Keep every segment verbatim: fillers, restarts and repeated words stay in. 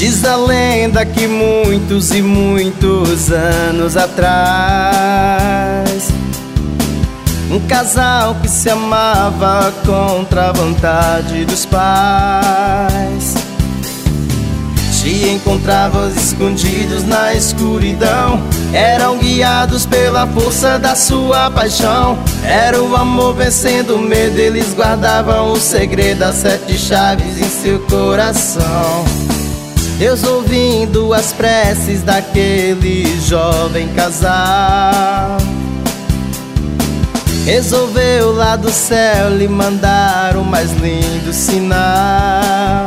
Diz a lenda que muitos e muitos anos atrás, um casal que se amava contra a vontade dos pais se encontravam escondidos na escuridão. Eram guiados pela força da sua paixão. Era o amor vencendo o medo. Eles guardavam o segredo, as sete chaves em seu coração. Deus, ouvindo as preces daquele jovem casal, resolveu lá do céu lhe mandar o mais lindo sinal.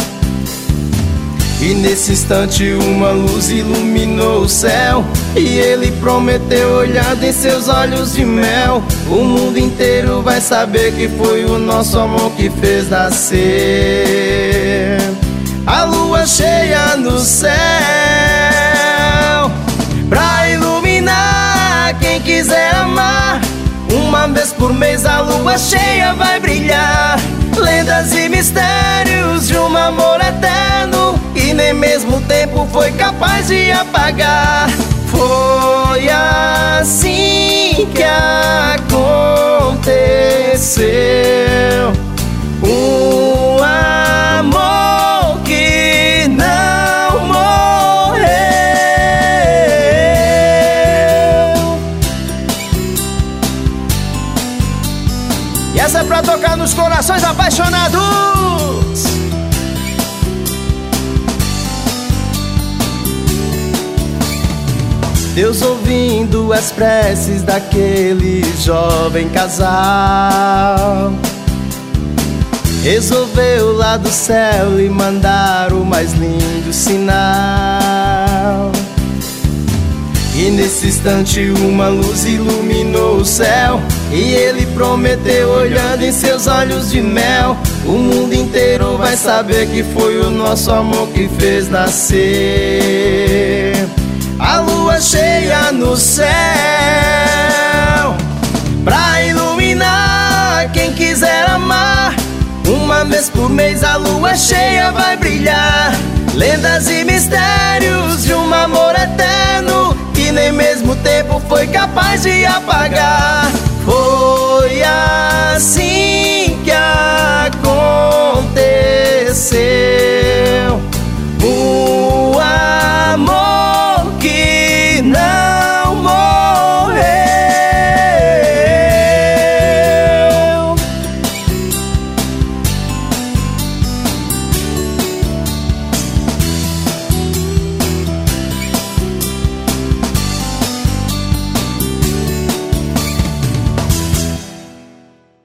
E nesse instante uma luz iluminou o céu, e ele prometeu, olhando em seus olhos de mel: o mundo inteiro vai saber que foi o nosso amor que fez nascer a lua cheia no céu, pra iluminar quem quiser amar. Uma vez por mês a lua cheia vai brilhar. Lendas e mistérios de um amor eterno que nem mesmo o tempo foi capaz de apagar. Foi assim que aconteceu, um amor que não morreu. E essa é pra tocar nos corações apaixonados. Deus, ouvindo as preces daquele jovem casal, resolveu lá do céu lhe mandar o mais lindo sinal. E nesse instante uma luz iluminou o céu, e ele prometeu, olhando em seus olhos de mel: o mundo inteiro vai saber que foi o nosso amor que fez nascer a lua cheia no céu, pra iluminar quem quiser amar. Uma vez por mês a lua cheia vai brilhar. Lendas e mistérios de um amor eterno que nem mesmo o tempo foi capaz de apagar. Foi assim